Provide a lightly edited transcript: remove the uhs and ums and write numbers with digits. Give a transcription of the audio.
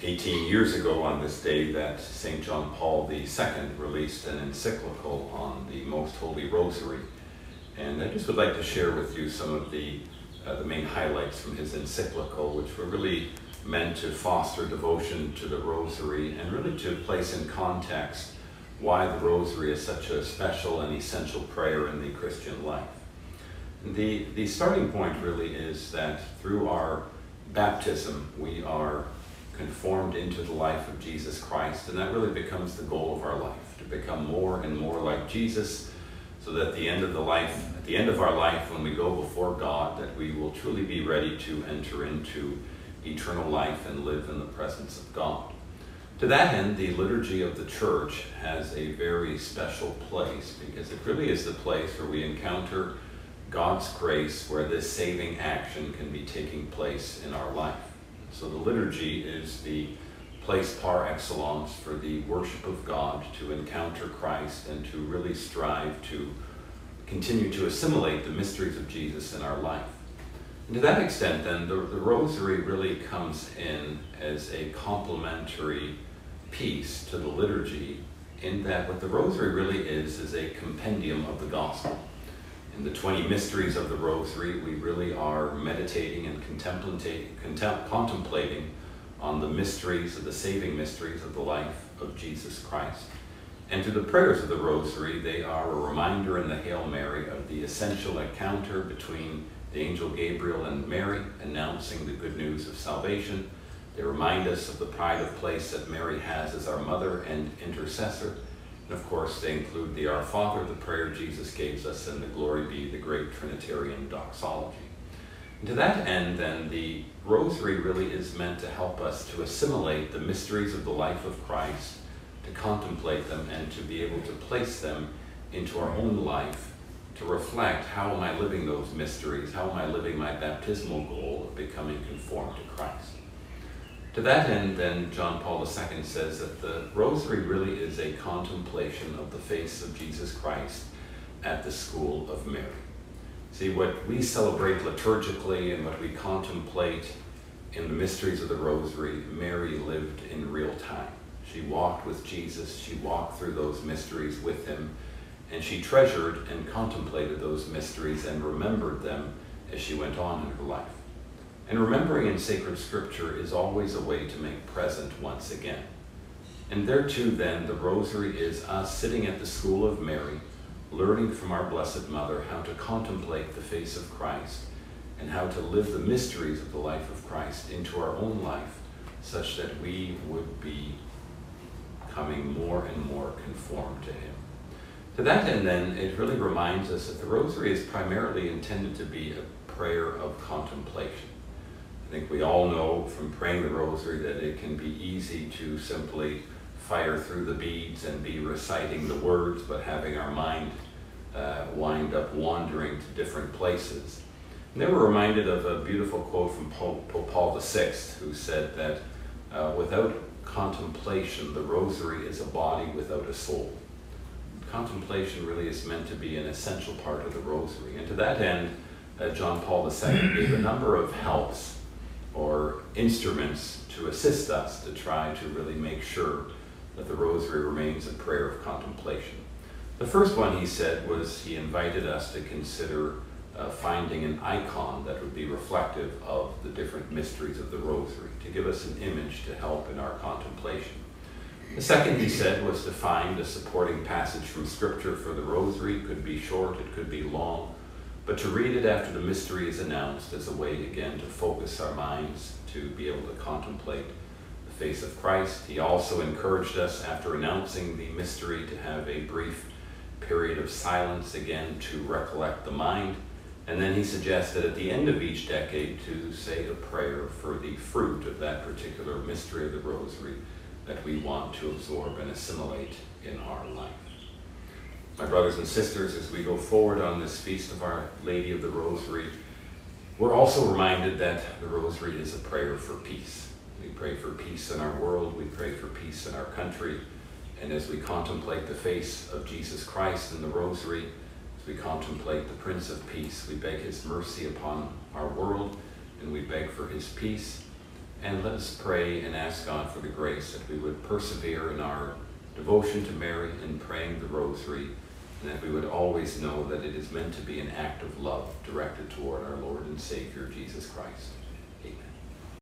18 years ago on this day that St. John Paul II released an encyclical on the Most Holy Rosary. And I just would like to share with you some of the main highlights from his encyclical, which were really meant to foster devotion to the Rosary and really to place in context why the Rosary is such a special and essential prayer in the Christian life. The starting point really is that through our baptism, we are conformed into the life of Jesus Christ, and that really becomes the goal of our life, to become more and more like Jesus, so that at the end of our life, when we go before God, that we will truly be ready to enter into eternal life and live in the presence of God. To that end, the liturgy of the Church has a very special place, because it really is the place where we encounter God's grace, where this saving action can be taking place in our life. So the liturgy is the place par excellence for the worship of God, to encounter Christ and to really strive to continue to assimilate the mysteries of Jesus in our life. And to that extent, then, the Rosary really comes in as a complementary piece to the liturgy, in that what the Rosary really is a compendium of the Gospel. In the 20 mysteries of the Rosary, we really are meditating and contemplating on the mysteries, of the saving mysteries of the life of Jesus Christ. And through the prayers of the Rosary, they are a reminder in the Hail Mary of the essential encounter between the angel Gabriel and Mary, announcing the good news of salvation. They remind us of the pride of place that Mary has as our mother and intercessor. And of course, they include the Our Father, the prayer Jesus gave us, and the Glory Be, the great Trinitarian doxology. And to that end, then, the Rosary really is meant to help us to assimilate the mysteries of the life of Christ, to contemplate them, and to be able to place them into our own life, to reflect, how am I living those mysteries? How am I living my baptismal goal of becoming conformed to Christ? To that end, then, John Paul II says that the Rosary really is a contemplation of the face of Jesus Christ at the school of Mary. See, what we celebrate liturgically and what we contemplate in the mysteries of the Rosary, Mary lived in real time. She walked with Jesus, she walked through those mysteries with him, and she treasured and contemplated those mysteries and remembered them as she went on in her life. And remembering in sacred scripture is always a way to make present once again. And there too, then, the Rosary is us sitting at the school of Mary, learning from our Blessed Mother how to contemplate the face of Christ and how to live the mysteries of the life of Christ into our own life, such that we would be becoming more and more conformed to him. To that end, then, it really reminds us that the Rosary is primarily intended to be a prayer of contemplation. I think we all know from praying the Rosary that it can be easy to simply fire through the beads and be reciting the words, but having our mind wind up wandering to different places. And they were reminded of a beautiful quote from Pope Paul VI, who said that without contemplation, the Rosary is a body without a soul. Contemplation really is meant to be an essential part of the Rosary. And to that end, John Paul II gave a number of helps or instruments to assist us to try to really make sure that the Rosary remains a prayer of contemplation. The first one, he said, was he invited us to consider finding an icon that would be reflective of the different mysteries of the Rosary, to give us an image to help in our contemplation. The second, he said, was to find a supporting passage from Scripture for the Rosary. It could be short, it could be long, but to read it after the mystery is announced as a way, again, to focus our minds, to be able to contemplate the face of Christ. He also encouraged us, after announcing the mystery, to have a brief period of silence, again, to recollect the mind. And then he suggested at the end of each decade to say a prayer for the fruit of that particular mystery of the Rosary that we want to absorb and assimilate in our life. My brothers and sisters, as we go forward on this feast of Our Lady of the Rosary, we're also reminded that the Rosary is a prayer for peace. We pray for peace in our world, we pray for peace in our country, and as we contemplate the face of Jesus Christ in the Rosary, as we contemplate the Prince of Peace, we beg his mercy upon our world, and we beg for his peace. And let us pray and ask God for the grace that we would persevere in our devotion to Mary and praying the Rosary, and that we would always know that it is meant to be an act of love directed toward our Lord and Savior, Jesus Christ. Amen.